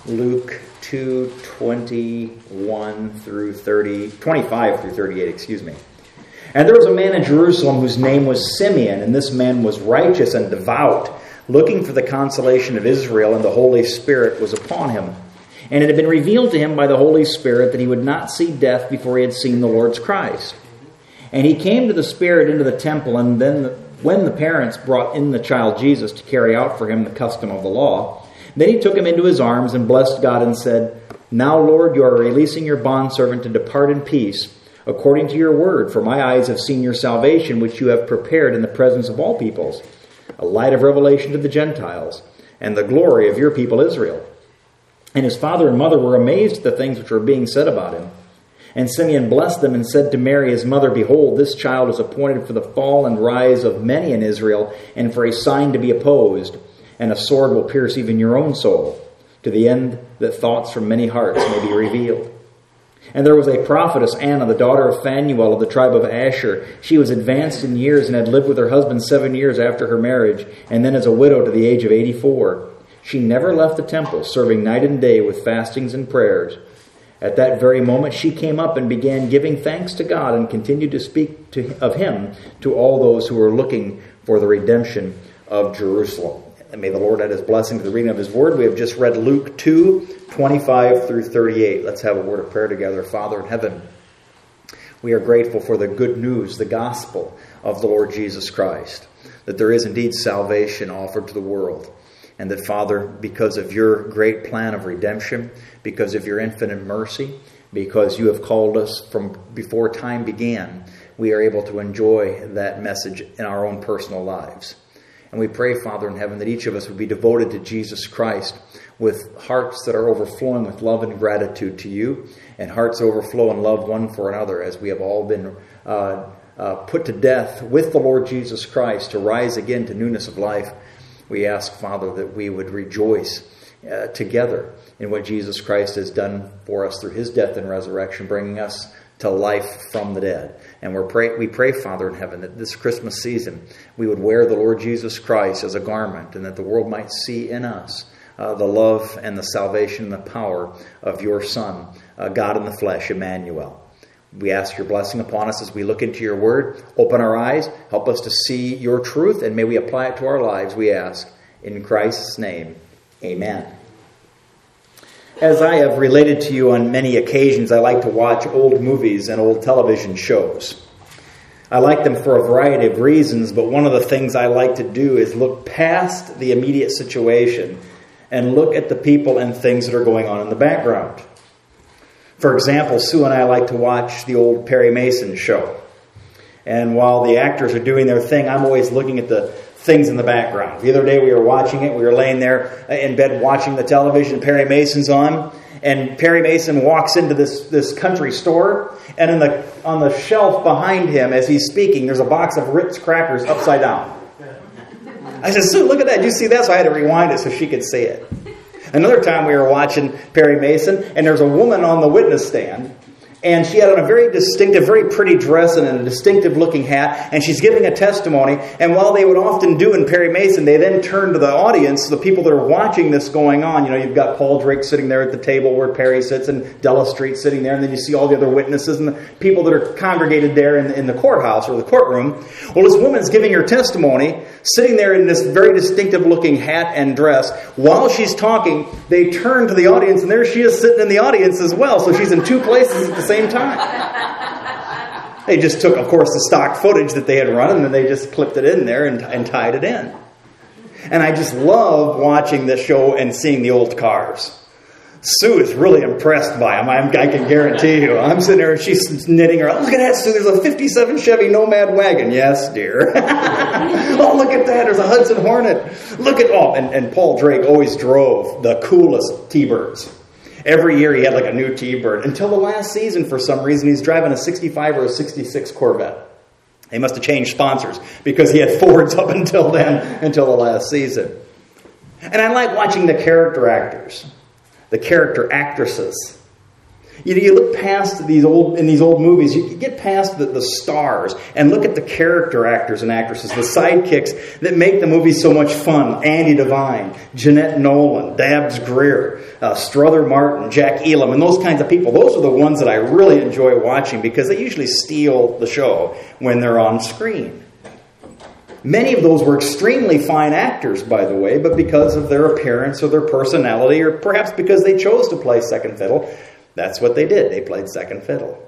Luke 2:25 through 38, excuse me. And there was a man in Jerusalem whose name was Simeon, and this man was righteous and devout, looking for the consolation of Israel, and the Holy Spirit was upon him. And it had been revealed to him by the Holy Spirit that he would not see death before he had seen the Lord's Christ. And he came to the Spirit into the temple, and then when the parents brought in the child Jesus to carry out for him the custom of the law, then he took him into his arms and blessed God and said, "Now, Lord, you are releasing your bondservant to depart in peace, according to your word, for my eyes have seen your salvation, which you have prepared in the presence of all peoples, a light of revelation to the Gentiles, and the glory of your people Israel." And his father and mother were amazed at the things which were being said about him. And Simeon blessed them and said to Mary his mother, "Behold, this child is appointed for the fall and rise of many in Israel, and for a sign to be opposed, and a sword will pierce even your own soul, to the end that thoughts from many hearts may be revealed." And there was a prophetess, Anna, the daughter of Phanuel of the tribe of Asher. She was advanced in years and had lived with her husband 7 years after her marriage, and then as a widow to the age of 84. She never left the temple, serving night and day with fastings and prayers. At that very moment she came up and began giving thanks to God and continued to speak of him to all those who were looking for the redemption of Jerusalem. And may the Lord add his blessing to the reading of his word. We have just read Luke 2:25 through 38. Let's have a word of prayer together. Father in heaven, we are grateful for the good news, the gospel of the Lord Jesus Christ, that there is indeed salvation offered to the world. And that, Father, because of your great plan of redemption, because of your infinite mercy, because you have called us from before time began, we are able to enjoy that message in our own personal lives. And we pray, Father in heaven, that each of us would be devoted to Jesus Christ with hearts that are overflowing with love and gratitude to you, and hearts overflow in love one for another, as we have all been put to death with the Lord Jesus Christ to rise again to newness of life. We ask, Father, that we would rejoice together in what Jesus Christ has done for us through his death and resurrection, bringing us to life from the dead. And we pray, Father in heaven, that this Christmas season we would wear the Lord Jesus Christ as a garment, and that the world might see in us the love and the salvation and the power of your Son, God in the flesh, Emmanuel. We ask your blessing upon us as we look into your word. Open our eyes, help us to see your truth, and may we apply it to our lives, we ask. In Christ's name, amen. As I have related to you on many occasions, I like to watch old movies and old television shows. I like them for a variety of reasons, but one of the things I like to do is look past the immediate situation and look at the people and things that are going on in the background. For example, Sue and I like to watch the old Perry Mason show. And while the actors are doing their thing, I'm always looking at the things in the background. The other day we were watching it. We were laying there in bed watching the television. Perry Mason's on. And Perry Mason walks into this country store. And on the shelf behind him, as he's speaking, there's a box of Ritz crackers upside down. I said, "Sue, look at that. Did you see that?" So I had to rewind it so she could see it. Another time we were watching Perry Mason, and there's a woman on the witness stand, and she had on a very distinctive, very pretty dress and a distinctive looking hat, and she's giving a testimony. And while they would often do in Perry Mason, they then turn to the audience, the people that are watching this going on. You know, you've got Paul Drake sitting there at the table where Perry sits, and Della Street sitting there, and then you see all the other witnesses and the people that are congregated there in the courthouse or the courtroom. Well, this woman's giving her testimony, sitting there in this very distinctive looking hat and dress. While she's talking, they turn to the audience, and there she is sitting in the audience as well. So she's in two places at the same time. They just took, of course, the stock footage that they had run, and then they just clipped it in there and tied it in. And I just love watching this show and seeing the old cars. Sue is really impressed by them. I can guarantee you. I'm sitting there and she's knitting her. "Oh, look at that, Sue. There's a 57 Chevy Nomad wagon." "Yes, dear." "Oh, look at that. There's a Hudson Hornet." And Paul Drake always drove the coolest T-Birds. Every year he had like a new T-Bird. Until the last season, for some reason, he's driving a 65 or a 66 Corvette. They must have changed sponsors because he had Fords up until then, until the last season. And I like watching the character actors, the character actresses. You look past in these old movies, you get past the stars and look at the character actors and actresses, the sidekicks that make the movie so much fun. Andy Devine, Jeanette Nolan, Dabbs Greer, Strother Martin, Jack Elam, and those kinds of people. Those are the ones that I really enjoy watching because they usually steal the show when they're on screen. Many of those were extremely fine actors, by the way, but because of their appearance or their personality, or perhaps because they chose to play second fiddle, that's what they did. They played second fiddle.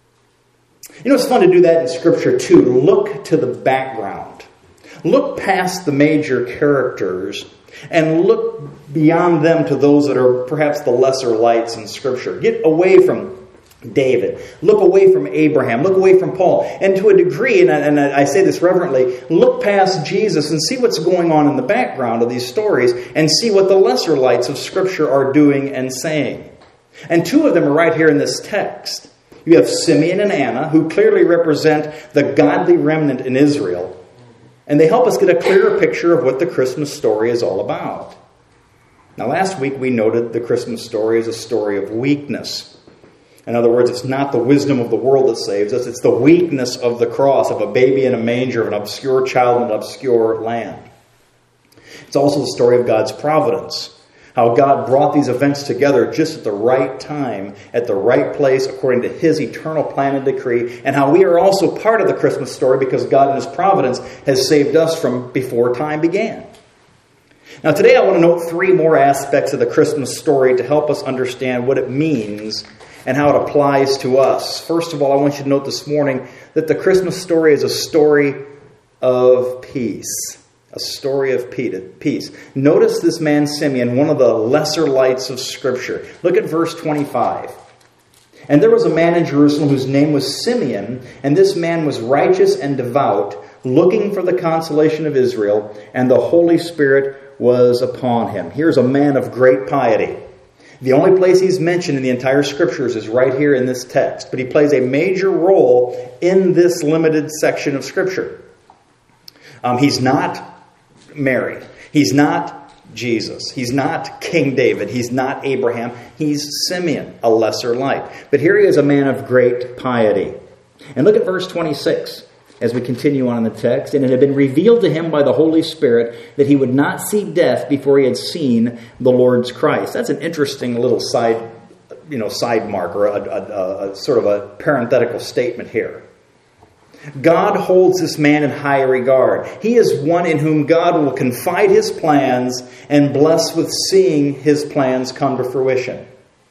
It's fun to do that in Scripture too. Look to the background. Look past the major characters and look beyond them to those that are perhaps the lesser lights in Scripture. Get away from David. Look away from Abraham. Look away from Paul. And to a degree, and I say this reverently, look past Jesus and see what's going on in the background of these stories and see what the lesser lights of Scripture are doing and saying. And two of them are right here in this text. You have Simeon and Anna, who clearly represent the godly remnant in Israel. And they help us get a clearer picture of what the Christmas story is all about. Now, last week we noted the Christmas story is a story of weakness. In other words, it's not the wisdom of the world that saves us. It's the weakness of the cross, of a baby in a manger, of an obscure child in an obscure land. It's also the story of God's providence. How God brought these events together just at the right time, at the right place, according to His eternal plan and decree, and how we are also part of the Christmas story because God in His providence has saved us from before time began. Now today I want to note three more aspects of the Christmas story to help us understand what it means and how it applies to us. First of all, I want you to note this morning that the Christmas story is a story of peace. A story of peace. Notice this man Simeon, one of the lesser lights of Scripture. Look at verse 25. And there was a man in Jerusalem whose name was Simeon, and this man was righteous and devout, looking for the consolation of Israel, and the Holy Spirit was upon him. Here's a man of great piety. The only place he's mentioned in the entire Scriptures is right here in this text, but he plays a major role in this limited section of Scripture. He's not Mary. He's not Jesus. He's not King David. He's not Abraham. He's Simeon, a lesser light. But here he is, a man of great piety. And look at verse 26 as we continue on in the text. And it had been revealed to him by the Holy Spirit that he would not see death before he had seen the Lord's Christ. That's an interesting little side mark, or a sort of a parenthetical statement here. God holds this man in high regard. He is one in whom God will confide His plans and bless with seeing His plans come to fruition.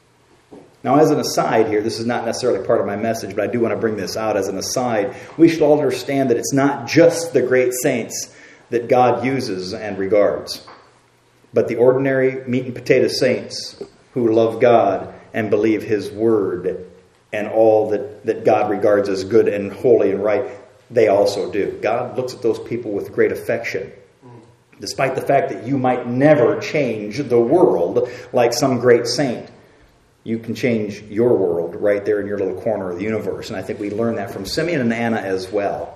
Now, as an aside here, this is not necessarily part of my message, but I do want to bring this out as an aside. We should all understand that it's not just the great saints that God uses and regards, but the ordinary meat and potato saints who love God and believe His word and all that God regards as good and holy and right, they also do. God looks at those people with great affection. Despite the fact that you might never change the world like some great saint, you can change your world right there in your little corner of the universe. And I think we learn that from Simeon and Anna as well.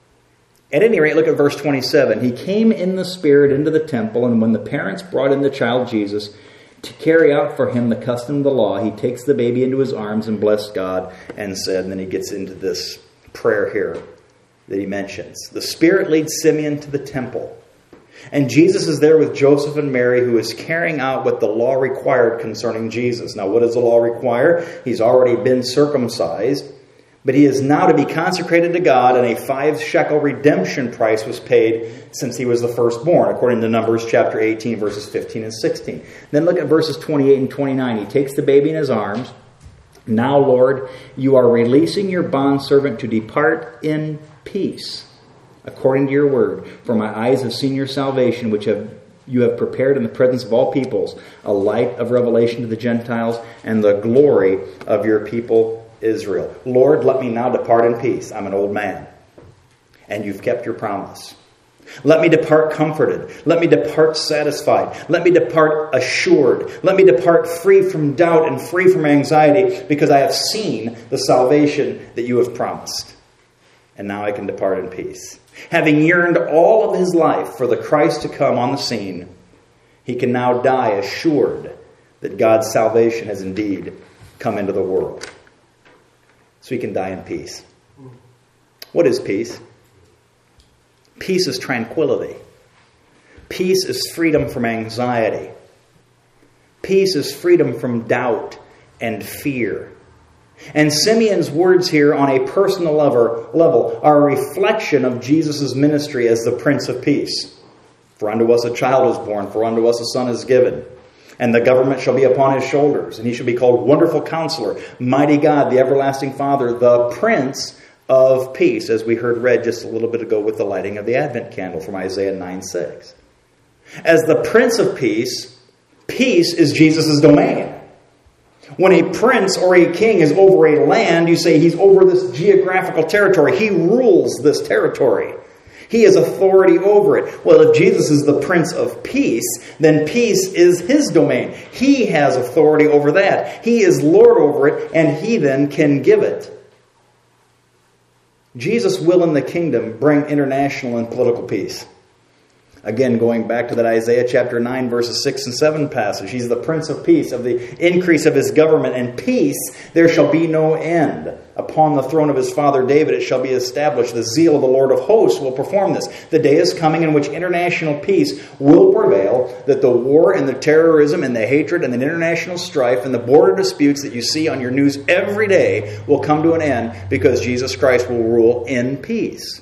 At any rate, look at verse 27. He came in the Spirit into the temple, and when the parents brought in the child Jesus to carry out for him the custom of the law, he takes the baby into his arms and blessed God and said, and then he gets into this prayer here that he mentions. The Spirit leads Simeon to the temple. And Jesus is there with Joseph and Mary, who is carrying out what the law required concerning Jesus. Now, what does the law require? He's already been circumcised, but he is now to be consecrated to God, and a 5 shekel redemption price was paid since he was the firstborn, according to Numbers chapter 18, verses 15 and 16. Then look at verses 28 and 29. He takes the baby in his arms. Now, Lord, you are releasing your bondservant to depart in peace, according to your word. For my eyes have seen your salvation, which you have prepared in the presence of all peoples, a light of revelation to the Gentiles and the glory of your people Israel. Lord, let me now depart in peace. I'm an old man, and you've kept your promise. Let me depart comforted. Let me depart satisfied. Let me depart assured. Let me depart free from doubt and free from anxiety, because I have seen the salvation that you have promised. And now I can depart in peace. Having yearned all of his life for the Christ to come on the scene, he can now die assured that God's salvation has indeed come into the world so he can die in peace. What is peace? Peace is tranquility. Peace is freedom from anxiety. Peace is freedom from doubt and fear. And Simeon's words here on a personal level are a reflection of Jesus' ministry as the Prince of Peace. For unto us a child is born, for unto us a son is given. And the government shall be upon his shoulders, and he shall be called Wonderful Counselor, Mighty God, the Everlasting Father, the Prince of Peace, as we heard read just a little bit ago with the lighting of the Advent candle from Isaiah 9:6. As the Prince of Peace, peace is Jesus' domain. When a prince or a king is over a land, you say he's over this geographical territory. He rules this territory. He has authority over it. Well, if Jesus is the Prince of Peace, then peace is his domain. He has authority over that. He is Lord over it, and he then can give it. Jesus will in the kingdom bring international and political peace. Again, going back to that Isaiah chapter 9, verses 6 and 7 passage. He's the Prince of Peace. Of the increase of his government and peace, there shall be no end. Upon the throne of his father David it shall be established. The zeal of the Lord of hosts will perform this. The day is coming in which international peace will prevail, that the war and the terrorism and the hatred and the international strife and the border disputes that you see on your news every day will come to an end because Jesus Christ will rule in peace.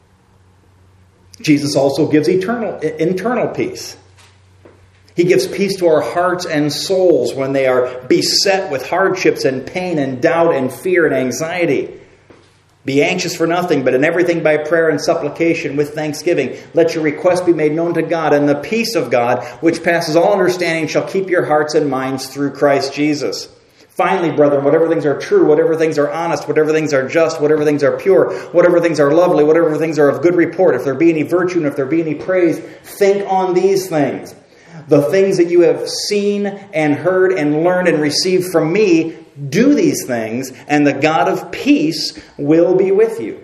Jesus also gives internal peace. He gives peace to our hearts and souls when they are beset with hardships and pain and doubt and fear and anxiety. Be anxious for nothing, but in everything by prayer and supplication with thanksgiving. Let your requests be made known to God, and the peace of God, which passes all understanding, shall keep your hearts and minds through Christ Jesus. Finally, brethren, whatever things are true, whatever things are honest, whatever things are just, whatever things are pure, whatever things are lovely, whatever things are of good report, if there be any virtue and if there be any praise, think on these things. The things that you have seen and heard and learned and received from me, do these things, and the God of peace will be with you.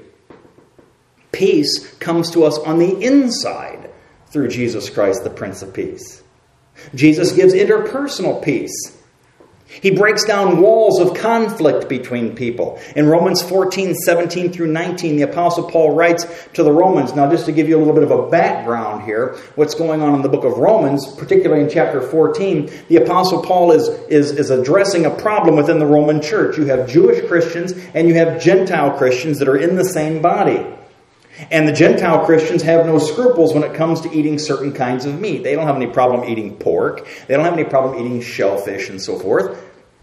Peace comes to us on the inside through Jesus Christ, the Prince of Peace. Jesus gives interpersonal peace. He breaks down walls of conflict between people. In Romans 14:17 through 19, the Apostle Paul writes to the Romans. Now, just to give you a little bit of a background here, what's going on in the book of Romans, particularly in chapter 14, the Apostle Paul is addressing a problem within the Roman church. You have Jewish Christians and you have Gentile Christians that are in the same body. And the Gentile Christians have no scruples when it comes to eating certain kinds of meat. They don't have any problem eating pork. They don't have any problem eating shellfish and so forth.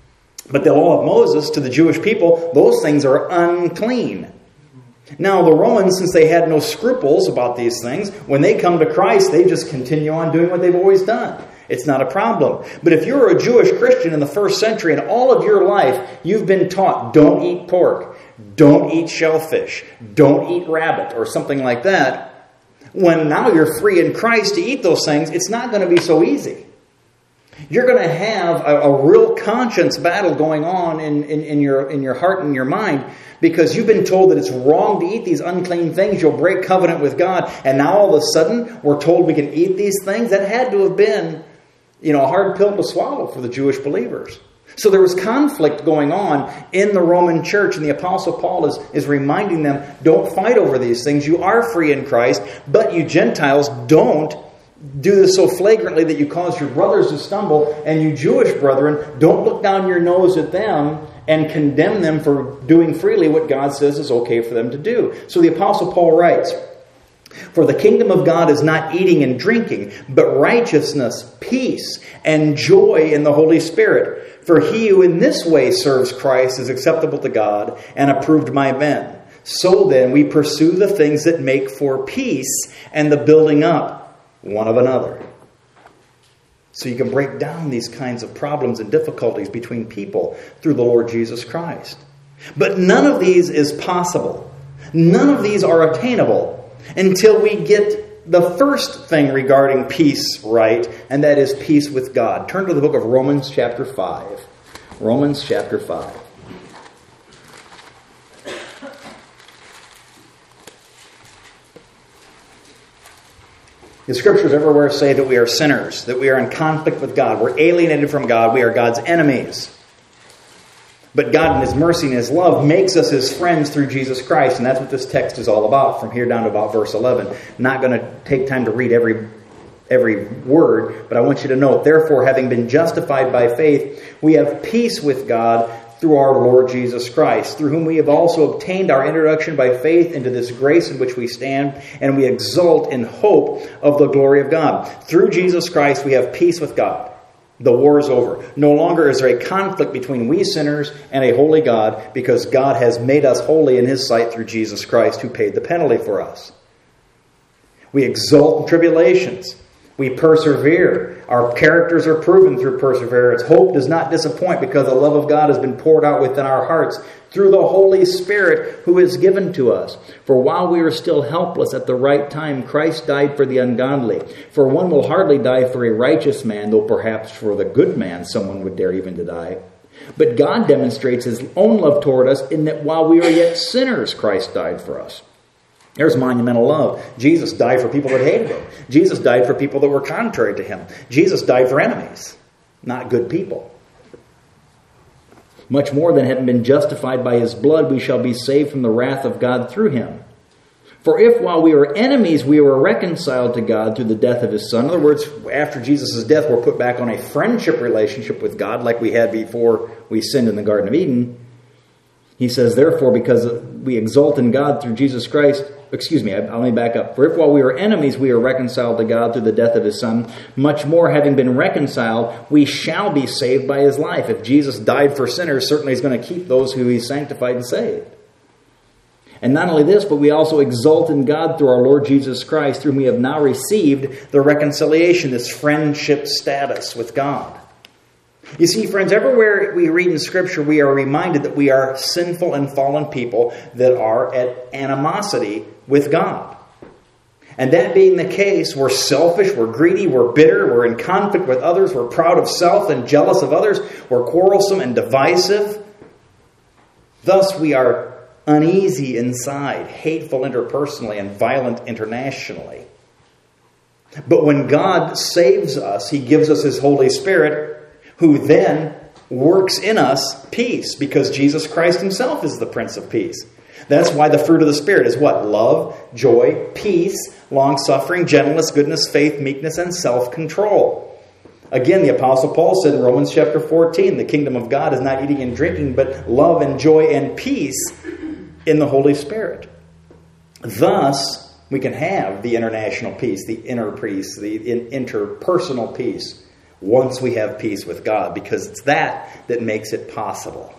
But the law of Moses to the Jewish people, those things are unclean. Now, the Romans, since they had no scruples about these things, when they come to Christ, they just continue on doing what they've always done. It's not a problem. But if you're a Jewish Christian in the first century and all of your life, you've been taught, don't eat pork, don't eat shellfish, don't eat rabbit, or something like that, when now you're free in Christ to eat those things, it's not going to be so easy. You're going to have a real conscience battle going on in your heart and your mind because you've been told that it's wrong to eat these unclean things. You'll break covenant with God. And now all of a sudden we're told we can eat these things. That had to have been, a hard pill to swallow for the Jewish believers. So there was conflict going on in the Roman church, and the Apostle Paul is reminding them, don't fight over these things. You are free in Christ, but you Gentiles don't do this so flagrantly that you cause your brothers to stumble, and you Jewish brethren, don't look down your nose at them and condemn them for doing freely what God says is okay for them to do. So the Apostle Paul writes, for the kingdom of God is not eating and drinking, but righteousness, peace, and joy in the Holy Spirit. For he who in this way serves Christ is acceptable to God and approved by men. So then we pursue the things that make for peace and the building up one of another. So you can break down these kinds of problems and difficulties between people through the Lord Jesus Christ. But none of these is possible. None of these are attainable until we get the first thing regarding peace right, and that is peace with God. Turn to the book of Romans chapter 5. Romans chapter 5. The scriptures everywhere say that we are sinners, that we are in conflict with God. We're alienated from God. We are God's enemies. But God in His mercy and His love makes us His friends through Jesus Christ. And that's what this text is all about from here down to about verse 11. Not going to take time to read every word, but I want you to note, therefore, having been justified by faith, we have peace with God through our Lord Jesus Christ, through whom we have also obtained our introduction by faith into this grace in which we stand, and we exult in hope of the glory of God. Through Jesus Christ, we have peace with God. The war is over. No longer is there a conflict between we sinners and a holy God, because God has made us holy in His sight through Jesus Christ, who paid the penalty for us. We exult in tribulations. We persevere. Our characters are proven through perseverance. Hope does not disappoint, because the love of God has been poured out within our hearts through the Holy Spirit who is given to us. For while we were still helpless, at the right time Christ died for the ungodly. For one will hardly die for a righteous man, though perhaps for the good man someone would dare even to die. But God demonstrates His own love toward us in that while we were yet sinners, Christ died for us. There's monumental love. Jesus died for people that hated Him. Jesus died for people that were contrary to Him. Jesus died for enemies, not good people. Much more than having been justified by His blood, we shall be saved from the wrath of God through Him. For if while we were enemies, we were reconciled to God through the death of His Son. In other words, after Jesus' death, we're put back on a friendship relationship with God like we had before we sinned in the Garden of Eden. He says, therefore, because we exult in God through Jesus Christ, let me back up. For if while we were enemies, we are reconciled to God through the death of His Son, much more having been reconciled, we shall be saved by His life. If Jesus died for sinners, certainly He's going to keep those who He's sanctified and saved. And not only this, but we also exult in God through our Lord Jesus Christ, through whom we have now received the reconciliation, this friendship status with God. You see, friends, everywhere we read in Scripture, we are reminded that we are sinful and fallen people that are at animosity with God. And that being the case, we're selfish, we're greedy, we're bitter, we're in conflict with others, we're proud of self and jealous of others, we're quarrelsome and divisive. Thus, we are uneasy inside, hateful interpersonally, and violent internationally. But when God saves us, He gives us His Holy Spirit, who then works in us peace, because Jesus Christ Himself is the Prince of Peace. That's why the fruit of the Spirit is what? Love, joy, peace, long-suffering, gentleness, goodness, faith, meekness, and self-control. Again, the Apostle Paul said in Romans chapter 14, the kingdom of God is not eating and drinking, but love and joy and peace in the Holy Spirit. Thus, we can have the international peace, the inner peace, the interpersonal peace, once we have peace with God, because it's that makes it possible.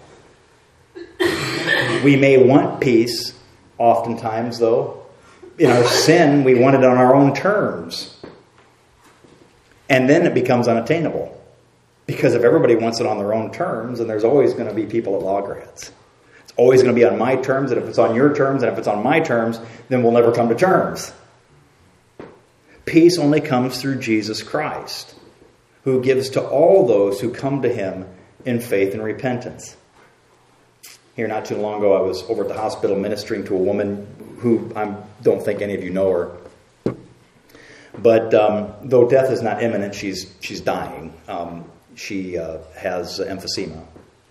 We may want peace, oftentimes, though. In our sin, we want it on our own terms. And then it becomes unattainable. Because if everybody wants it on their own terms, then there's always going to be people at loggerheads. It's always going to be on my terms, and if it's on your terms, and if it's on my terms, then we'll never come to terms. Peace only comes through Jesus Christ, who gives to all those who come to Him in faith and repentance. Here not too long ago, I was over at the hospital ministering to a woman who I don't think any of you know her. But though death is not imminent, she's dying. She has emphysema.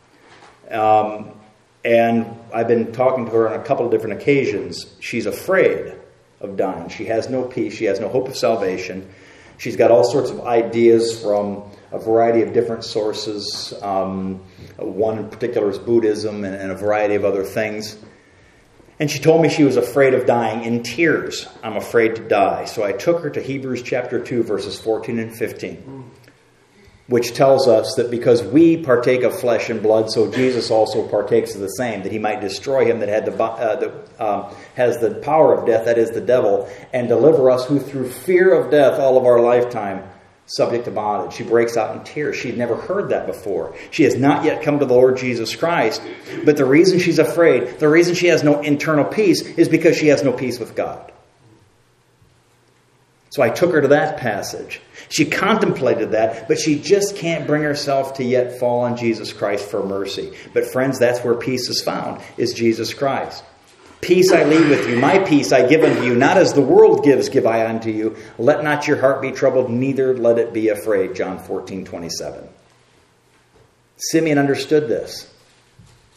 And I've been talking to her on a couple of different occasions. She's afraid of dying. She has no peace. She has no hope of salvation. She's got all sorts of ideas from a variety of different sources. One in particular is Buddhism and a variety of other things. And she told me she was afraid of dying in tears. I'm afraid to die. So I took her to Hebrews chapter 2, verses 14 and 15, which tells us that because we partake of flesh and blood, so Jesus also partakes of the same, that He might destroy him that has the power of death, that is the devil, and deliver us who through fear of death all of our lifetime subject to bondage. She breaks out in tears. She'd never heard that before. She has not yet come to the Lord Jesus Christ. But the reason she's afraid, the reason she has no internal peace, is because she has no peace with God. So I took her to that passage. She contemplated that, but she just can't bring herself to yet fall on Jesus Christ for mercy. But friends, that's where peace is found, is Jesus Christ. Peace I leave with you, my peace I give unto you, not as the world gives, give I unto you. Let not your heart be troubled, neither let it be afraid. John 14:27. Simeon understood this.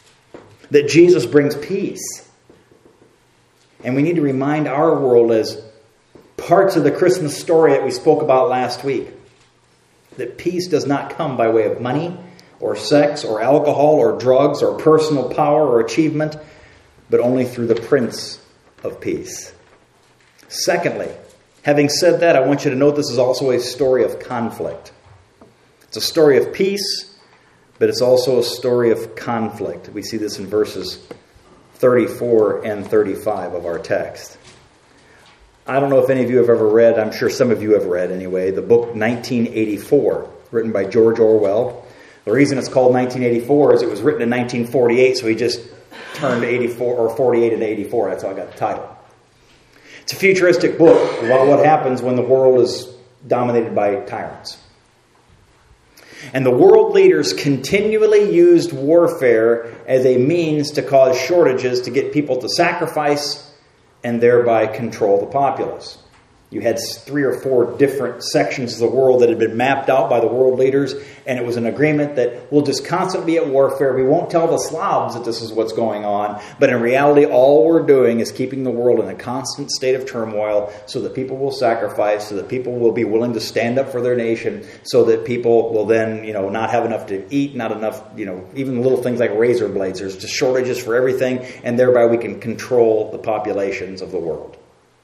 that Jesus brings peace. And we need to remind our world, as parts of the Christmas story that we spoke about last week, that peace does not come by way of money or sex or alcohol or drugs or personal power or achievement, but only through the Prince of Peace. Secondly, having said that, I want you to note this is also a story of conflict. It's a story of peace, but it's also a story of conflict. We see this in verses 34 and 35 of our text. I don't know if any of you have ever read, I'm sure some of you have read anyway, the book 1984, written by George Orwell. The reason it's called 1984 is it was written in 1948, so he just turned 84 or 48 into 84. That's how I got the title. It's a futuristic book about what happens when the world is dominated by tyrants. And the world leaders continually used warfare as a means to cause shortages, to get people to sacrifice and thereby control the populace. You had 3 or 4 different sections of the world that had been mapped out by the world leaders, and it was an agreement that we'll just constantly be at warfare. We won't tell the Slavs that this is what's going on, but in reality, all we're doing is keeping the world in a constant state of turmoil so that people will sacrifice, so that people will be willing to stand up for their nation, so that people will then, not have enough to eat, not enough, even little things like razor blades. There's just shortages for everything, and thereby we can control the populations of the world.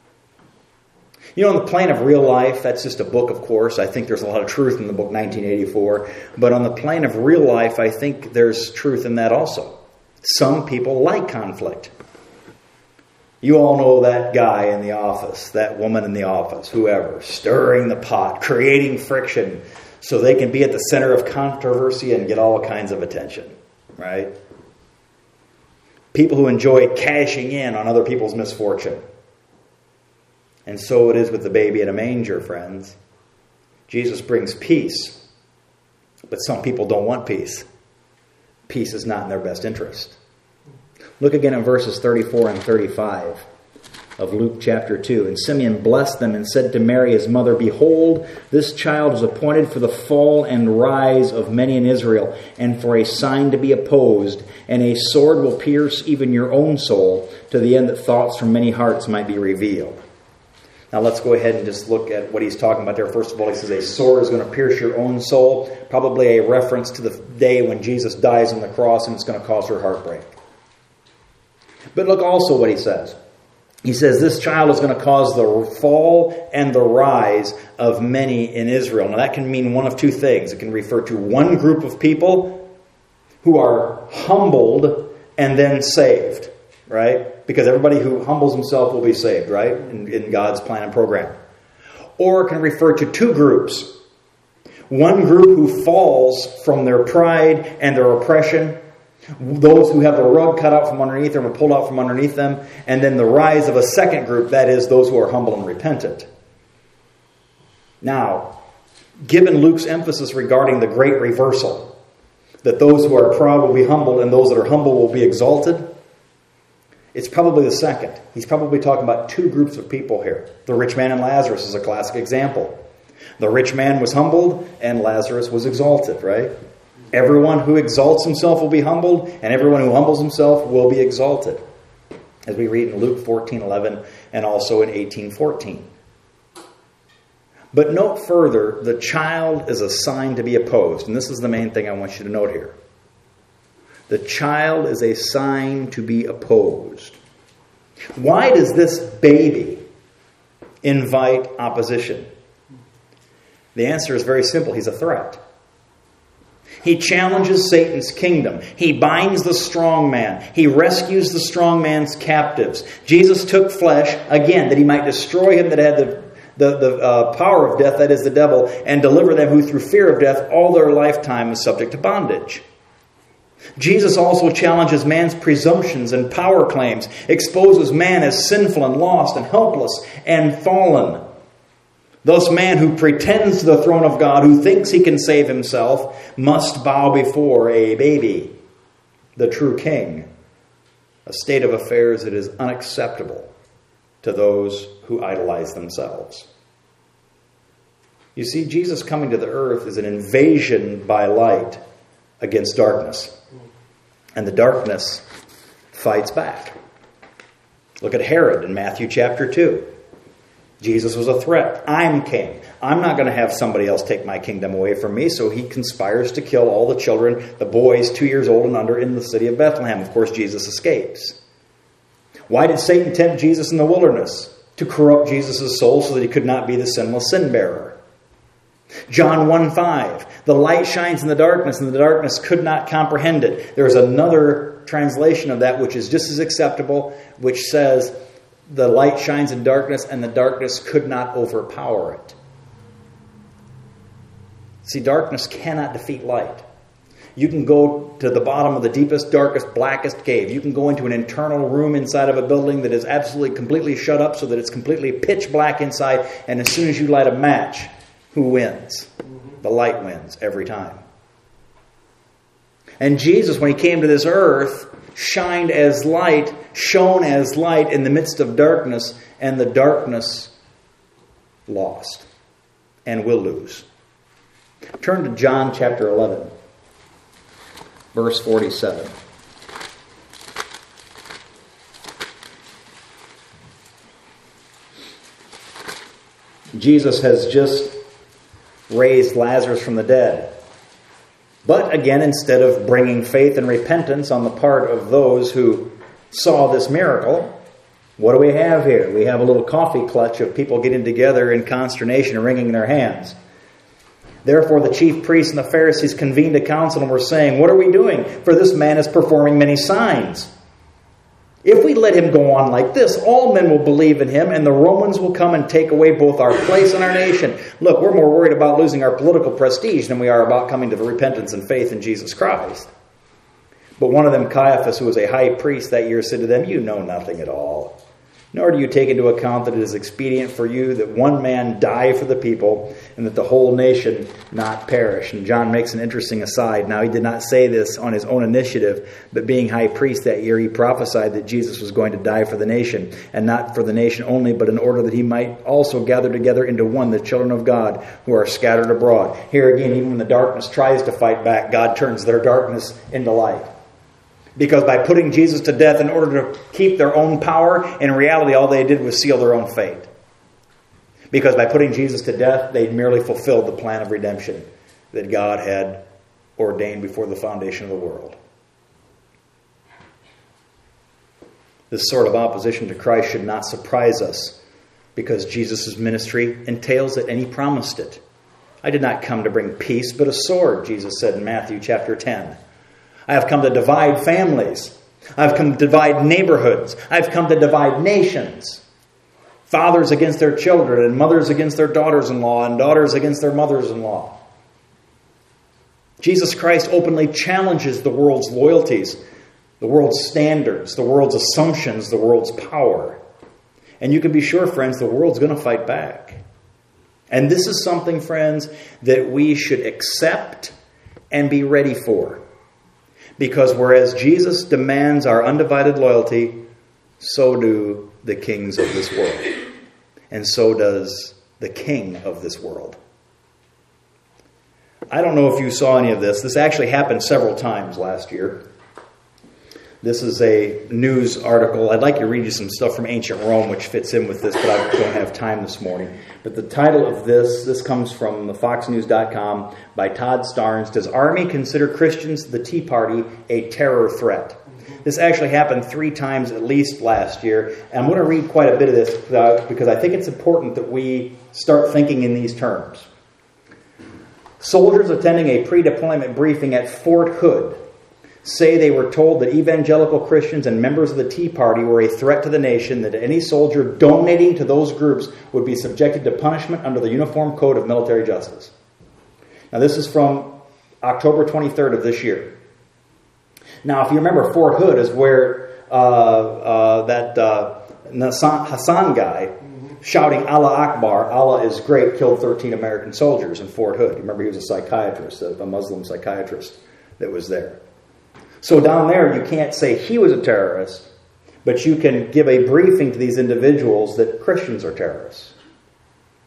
On the plane of real life, that's just a book, of course. I think there's a lot of truth in the book 1984. But on the plane of real life, I think there's truth in that also. Some people like conflict. You all know that guy in the office, that woman in the office, whoever, stirring the pot, creating friction so they can be at the center of controversy and get all kinds of attention, right? People who enjoy cashing in on other people's misfortune. And so it is with the baby in a manger, friends. Jesus brings peace, but some people don't want peace. Peace is not in their best interest. Look again at verses 34 and 35 of Luke chapter 2. And Simeon blessed them and said to Mary his mother, "Behold, this child is appointed for the fall and rise of many in Israel, and for a sign to be opposed, and a sword will pierce even your own soul, to the end that thoughts from many hearts might be revealed." Now let's go ahead and just look at what he's talking about there. First of all, he says a sword is going to pierce your own soul. Probably a reference to the day when Jesus dies on the cross, and it's going to cause her heartbreak. But look also what he says. He says this child is going to cause the fall and the rise of many in Israel. Now that can mean one of two things. It can refer to one group of people who are humbled and then saved, right? Because everybody who humbles himself will be saved, right? In God's plan and program. Or it can refer to two groups. One group who falls from their pride and their oppression. Those who have the rug cut out from underneath them or pulled out from underneath them. And then the rise of a second group, that is, those who are humble and repentant. Now, given Luke's emphasis regarding the great reversal, that those who are proud will be humbled and those that are humble will be exalted, it's probably the second. He's probably talking about two groups of people here. The rich man and Lazarus is a classic example. The rich man was humbled and Lazarus was exalted, right? Everyone who exalts himself will be humbled, and everyone who humbles himself will be exalted. As we read in Luke 14:11 and also in 18:14. But note further, the child is a sign to be opposed. And this is the main thing I want you to note here. The child is a sign to be opposed. Why does this baby invite opposition? The answer is very simple. He's a threat. He challenges Satan's kingdom. He binds the strong man. He rescues the strong man's captives. Jesus took flesh, again, that he might destroy him that had the power of death, that is the devil, and deliver them who through fear of death all their lifetime is subject to bondage. Jesus also challenges man's presumptions and power claims, exposes man as sinful and lost and helpless and fallen. Thus, man who pretends to the throne of God, who thinks he can save himself, must bow before a baby, the true king, a state of affairs that is unacceptable to those who idolize themselves. You see, Jesus coming to the earth is an invasion by light against darkness. And the darkness fights back. Look at Herod in Matthew chapter 2. Jesus was a threat. I'm king. I'm not going to have somebody else take my kingdom away from me. So he conspires to kill all the children, the boys 2 years old and under, in the city of Bethlehem. Of course, Jesus escapes. Why did Satan tempt Jesus in the wilderness? To corrupt Jesus' soul so that he could not be the sinless sin bearer. John 1:5. The light shines in the darkness, and the darkness could not comprehend it. There's another translation of that which is just as acceptable, which says, the light shines in darkness, and the darkness could not overpower it. See, darkness cannot defeat light. You can go to the bottom of the deepest, darkest, blackest cave. You can go into an internal room inside of a building that is absolutely, completely shut up so that it's completely pitch black inside, and as soon as you light a match, who wins? The light wins every time. And Jesus, when he came to this earth, shone as light in the midst of darkness, and the darkness lost and will lose. Turn to John chapter 11, verse 47. Jesus has just raised Lazarus from the dead. But again, instead of bringing faith and repentance on the part of those who saw this miracle, what do we have here? We have a little coffee clutch of people getting together in consternation and wringing their hands. Therefore the chief priests and the Pharisees convened a council and were saying, "What are we doing? For this man is performing many signs. If we let him go on like this, all men will believe in him, and the Romans will come and take away both our place and our nation." Look, we're more worried about losing our political prestige than we are about coming to the repentance and faith in Jesus Christ. But one of them, Caiaphas, who was a high priest that year, said to them, "You know nothing at all. Nor do you take into account that it is expedient for you that one man die for the people, and that the whole nation not perish." And John makes an interesting aside. Now, he did not say this on his own initiative, but being high priest that year, he prophesied that Jesus was going to die for the nation, and not for the nation only, but in order that he might also gather together into one the children of God who are scattered abroad. Here again, even when the darkness tries to fight back, God turns their darkness into light. Because by putting Jesus to death in order to keep their own power, in reality all they did was seal their own fate. Because by putting Jesus to death, they merely fulfilled the plan of redemption that God had ordained before the foundation of the world. This sort of opposition to Christ should not surprise us, because Jesus' ministry entails it, and he promised it. "I did not come to bring peace, but a sword," Jesus said in Matthew chapter 10. "I have come to divide families. I've come to divide neighborhoods. I've come to divide nations. Fathers against their children, and mothers against their daughters-in-law, and daughters against their mothers-in-law." Jesus Christ openly challenges the world's loyalties, the world's standards, the world's assumptions, the world's power. And you can be sure, friends, the world's going to fight back. And this is something, friends, that we should accept and be ready for. Because whereas Jesus demands our undivided loyalty, so do the kings of this world. And so does the king of this world. I don't know if you saw any of this. This actually happened several times last year. This is a news article. I'd like to read you some stuff from ancient Rome, which fits in with this, but I don't have time this morning. But the title of this comes from the FoxNews.com by Todd Starnes. "Does Army consider Christians, the Tea Party, a terror threat?" This actually happened 3 times at least last year. And I'm going to read quite a bit of this because I think it's important that we start thinking in these terms. "Soldiers attending a pre-deployment briefing at Fort Hood say they were told that evangelical Christians and members of the Tea Party were a threat to the nation, that any soldier donating to those groups would be subjected to punishment under the Uniform Code of Military Justice." Now, this is from October 23rd of this year. Now, if you remember, Fort Hood is where Hassan guy shouting "Allah Akbar, Allah is great," killed 13 American soldiers in Fort Hood. Remember, he was a psychiatrist, a Muslim psychiatrist that was there. So down there, you can't say he was a terrorist, but you can give a briefing to these individuals that Christians are terrorists.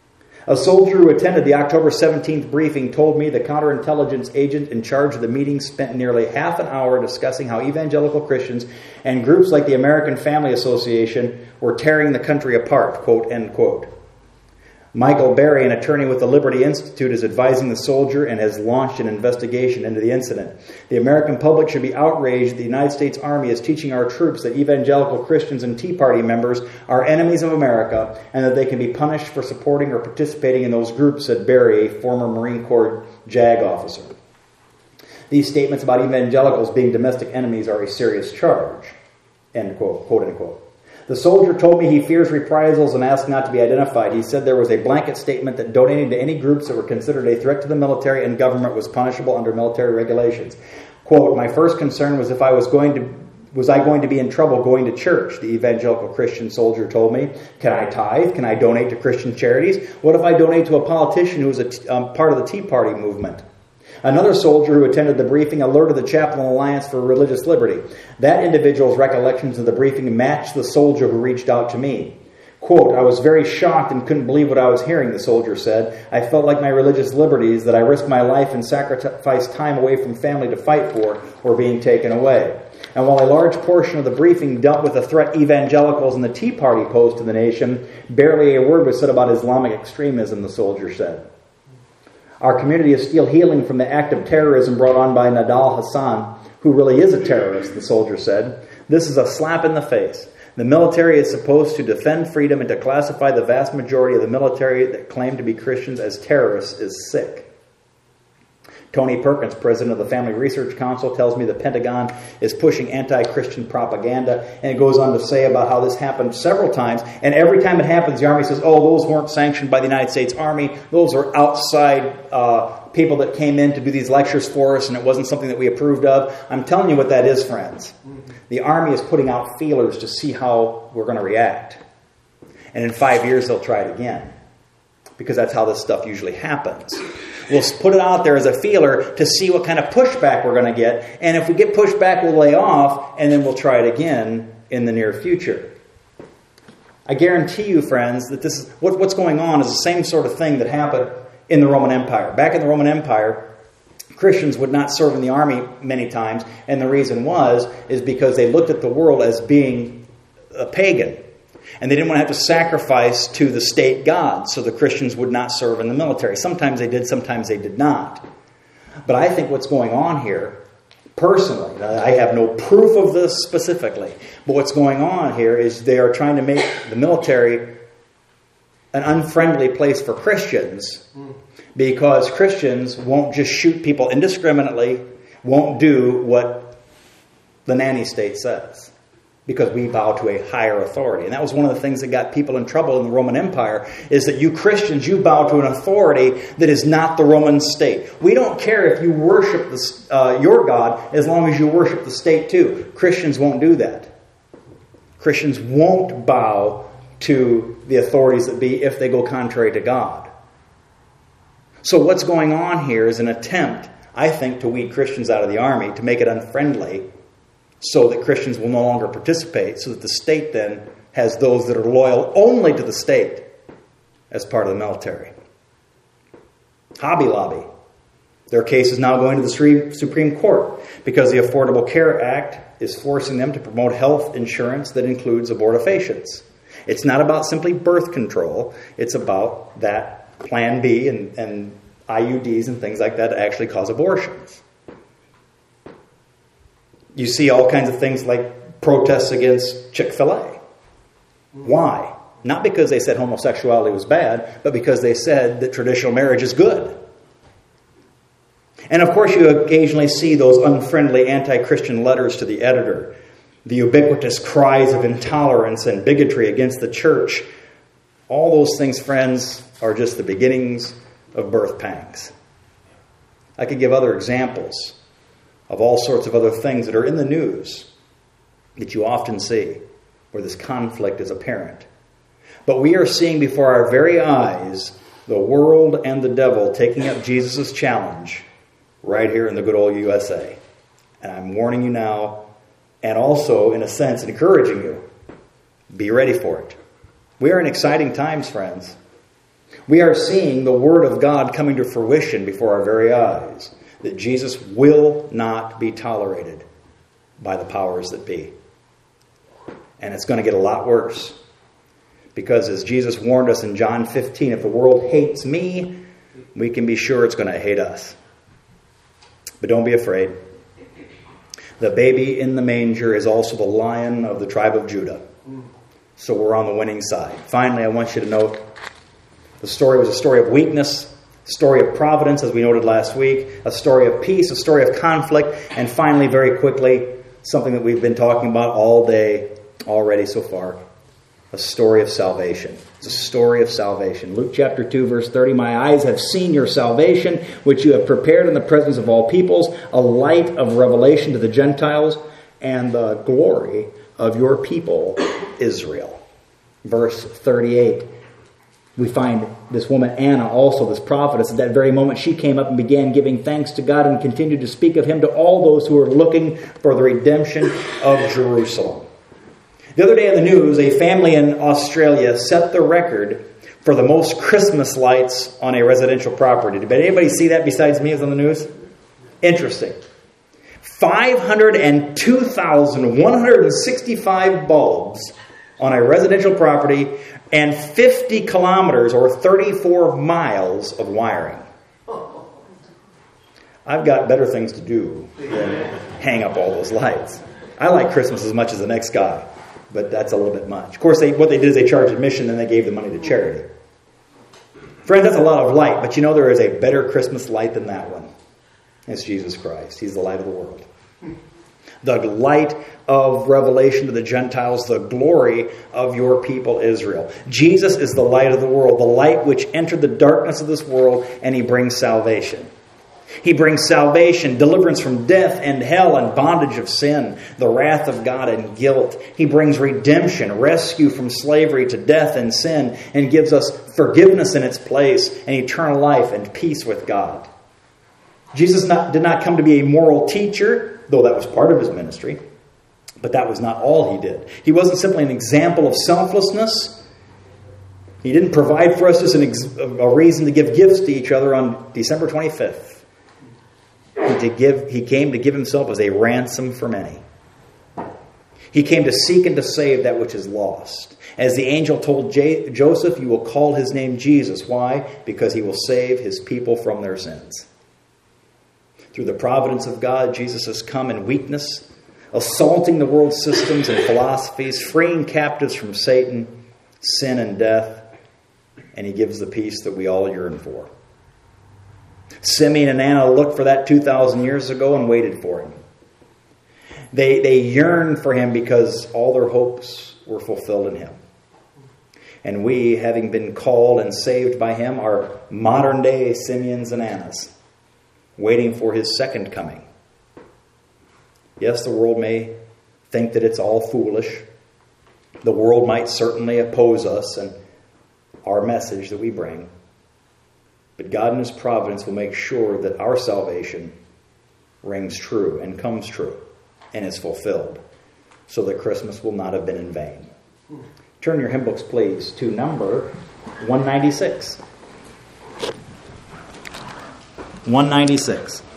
A soldier who attended the October 17th briefing told me the counterintelligence agent in charge of the meeting spent nearly half an hour discussing how evangelical Christians and groups like the American Family Association were tearing the country apart, quote, end quote. Michael Berry, an attorney with the Liberty Institute, is advising the soldier and has launched an investigation into the incident. The American public should be outraged that the United States Army is teaching our troops that evangelical Christians and Tea Party members are enemies of America and that they can be punished for supporting or participating in those groups, said Berry, a former Marine Corps JAG officer. These statements about evangelicals being domestic enemies are a serious charge, end quote, quote unquote. The soldier told me he fears reprisals and asked not to be identified. He said there was a blanket statement that donating to any groups that were considered a threat to the military and government was punishable under military regulations. Quote, my first concern was if I was going to be in trouble going to church, the evangelical Christian soldier told me. Can I tithe? Can I donate to Christian charities? What if I donate to a politician who is part of the Tea Party movement? Another soldier who attended the briefing alerted the Chaplain Alliance for Religious Liberty. That individual's recollections of the briefing matched the soldier who reached out to me. Quote, I was very shocked and couldn't believe what I was hearing, the soldier said. I felt like my religious liberties that I risked my life and sacrificed time away from family to fight for were being taken away. And while a large portion of the briefing dealt with the threat evangelicals and the Tea Party posed to the nation, barely a word was said about Islamic extremism, the soldier said. Our community is still healing from the act of terrorism brought on by Nadal Hassan, who really is a terrorist, the soldier said. This is a slap in the face. The military is supposed to defend freedom, and to classify the vast majority of the military that claim to be Christians as terrorists is sick. Tony Perkins, president of the Family Research Council, tells me the Pentagon is pushing anti-Christian propaganda, and it goes on to say about how this happened several times, and every time it happens, the Army says, oh, those weren't sanctioned by the United States Army, those are outside people that came in to do these lectures for us, and it wasn't something that we approved of. I'm telling you what that is, friends. The Army is putting out feelers to see how we're going to react. And in 5 years, they'll try it again, because that's how this stuff usually happens. We'll put it out there as a feeler to see what kind of pushback we're going to get. And if we get pushback, we'll lay off, and then we'll try it again in the near future. I guarantee you, friends, that this is what's going on is the same sort of thing that happened in the Roman Empire. Back in the Roman Empire, Christians would not serve in the army many times, and the reason is because they looked at the world as being a pagan. And they didn't want to have to sacrifice to the state god, so the Christians would not serve in the military. Sometimes they did, sometimes they did not. But I think what's going on here, personally, I have no proof of this specifically, but what's going on here is they are trying to make the military an unfriendly place for Christians, because Christians won't just shoot people indiscriminately, won't do what the nanny state says, because we bow to a higher authority. And that was one of the things that got people in trouble in the Roman Empire, is that you Christians, you bow to an authority that is not the Roman state. We don't care if you worship your God, as long as you worship the state too. Christians won't do that. Christians won't bow to the authorities that be if they go contrary to God. So what's going on here is an attempt, I think, to weed Christians out of the army, to make it unfriendly, so that Christians will no longer participate, so that the state then has those that are loyal only to the state as part of the military. Hobby Lobby. Their case is now going to the Supreme Court because the Affordable Care Act is forcing them to promote health insurance that includes abortifacients. It's not about simply birth control. It's about that Plan B and IUDs and things like that that actually cause abortions. You see all kinds of things like protests against Chick-fil-A. Why? Not because they said homosexuality was bad, but because they said that traditional marriage is good. And of course you occasionally see those unfriendly anti-Christian letters to the editor, the ubiquitous cries of intolerance and bigotry against the church. All those things, friends, are just the beginnings of birth pangs. I could give other examples of all sorts of other things that are in the news that you often see where this conflict is apparent. But we are seeing before our very eyes the world and the devil taking up Jesus' challenge right here in the good old USA. And I'm warning you now, and also, in a sense, encouraging you. Be ready for it. We are in exciting times, friends. We are seeing the Word of God coming to fruition before our very eyes, that Jesus will not be tolerated by the powers that be. And it's going to get a lot worse. Because as Jesus warned us in John 15, if the world hates me, we can be sure it's going to hate us. But don't be afraid. The baby in the manger is also the Lion of the tribe of Judah. So we're on the winning side. Finally, I want you to note the story was a story of weakness, a story of providence, as we noted last week, a story of peace, a story of conflict, and finally, very quickly, something that we've been talking about all day already so far, a story of salvation. It's a story of salvation. Luke chapter 2, verse 30, "My eyes have seen your salvation, which you have prepared in the presence of all peoples, a light of revelation to the Gentiles, and the glory of your people, Israel." Verse 38. We find this woman Anna, also this prophetess. At that very moment, she came up and began giving thanks to God and continued to speak of him to all those who were looking for the redemption of Jerusalem. The other day in the news, a family in Australia set the record for the most Christmas lights on a residential property. Did anybody see that besides me? It was on the news? Interesting. 502,165 bulbs on a residential property and 50 kilometers or 34 miles of wiring. I've got better things to do than hang up all those lights. I like Christmas as much as the next guy, but that's a little bit much. Of course, what they did is they charged admission and they gave the money to charity. Friends, that's a lot of light, but you know there is a better Christmas light than that one. It's Jesus Christ. He's the light of the world. The light of revelation to the Gentiles, the glory of your people Israel. Jesus is the light of the world, the light which entered the darkness of this world, and he brings salvation. He brings salvation, deliverance from death and hell and bondage of sin, the wrath of God and guilt. He brings redemption, rescue from slavery to death and sin, and gives us forgiveness in its place and eternal life and peace with God. Jesus did not come to be a moral teacher, though that was part of his ministry, but that was not all he did. He wasn't simply an example of selflessness. He didn't provide for us just a reason to give gifts to each other on December 25th. He came to give himself as a ransom for many. He came to seek and to save that which is lost. As the angel told Joseph, you will call his name Jesus. Why? Because he will save his people from their sins. Through the providence of God, Jesus has come in weakness, assaulting the world's systems and philosophies, freeing captives from Satan, sin, and death, and he gives the peace that we all yearn for. Simeon and Anna looked for that 2,000 years ago and waited for him. They yearned for him because all their hopes were fulfilled in him. And we, having been called and saved by him, are modern-day Simeons and Annas, waiting for his second coming. Yes, the world may think that it's all foolish. The world might certainly oppose us and our message that we bring. But God in his providence will make sure that our salvation rings true and comes true and is fulfilled, so that Christmas will not have been in vain. Turn your hymn books, please, to number 196. 196.